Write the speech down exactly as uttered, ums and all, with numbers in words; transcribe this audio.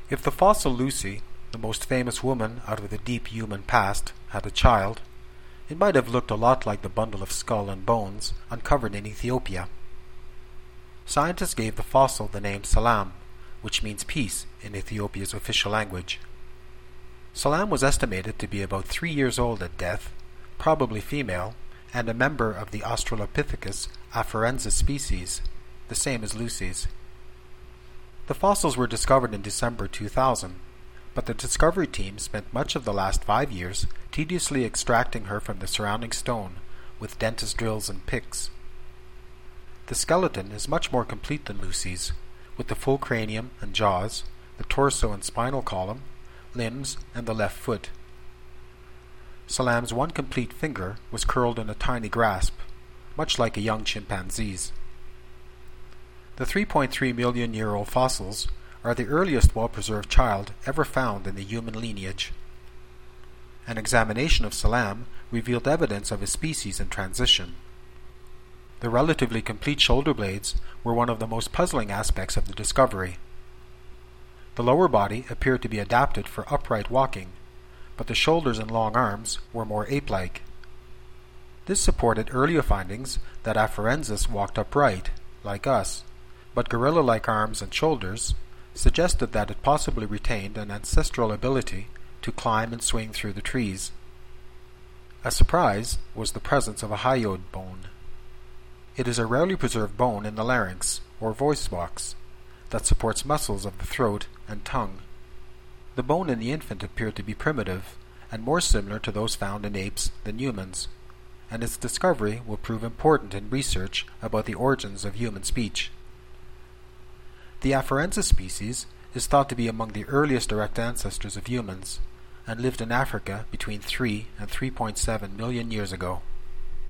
If the fossil Lucy, the most famous woman out of the deep human past, had a child, it might have looked a lot like the bundle of skull and bones uncovered in Ethiopia. Scientists gave the fossil the name Salam, which means peace in Ethiopia's official language. Salam was estimated to be about three years old at death, probably female, and a member of the Australopithecus afarensis species, the same as Lucy's. The fossils were discovered in December two thousand, but the discovery team spent much of the last five years tediously extracting her from the surrounding stone with dentist drills and picks. The skeleton is much more complete than Lucy's, with the full cranium and jaws, the torso and spinal column, limbs, and the left foot. Salam's one complete finger was curled in a tiny grasp, much like a young chimpanzee's. The three point three million year old fossils are the earliest well-preserved child ever found in the human lineage. An examination of Salam revealed evidence of a species in transition. The relatively complete shoulder blades were one of the most puzzling aspects of the discovery. The lower body appeared to be adapted for upright walking, but the shoulders and long arms were more ape-like. This supported earlier findings that Afarensis walked upright, like us, but gorilla-like arms and shoulders suggested that it possibly retained an ancestral ability to climb and swing through the trees. A surprise was the presence of a hyoid bone. It is a rarely preserved bone in the larynx, or voice box, that supports muscles of the throat and tongue. The bone in the infant appeared to be primitive, and more similar to those found in apes than humans, and its discovery will prove important in research about the origins of human speech. The Afarensis species is thought to be among the earliest direct ancestors of humans, and lived in Africa between three and three point seven million years ago.